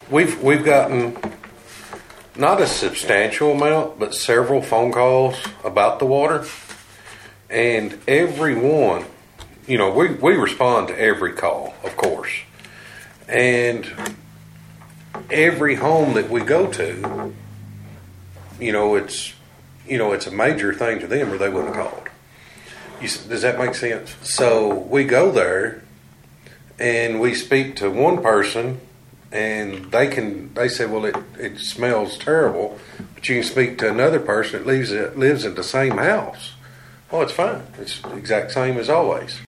we've gotten not a substantial amount, but several phone calls about the water, and every one, we respond to every call, of course, and every home that we go to, it's a major thing to them, or they wouldn't have called. Does that make sense? So we go there, and we speak to one person, and they say, well, it smells terrible, but you can speak to another person that lives in the same house. Oh, it's fine. It's the exact same as always.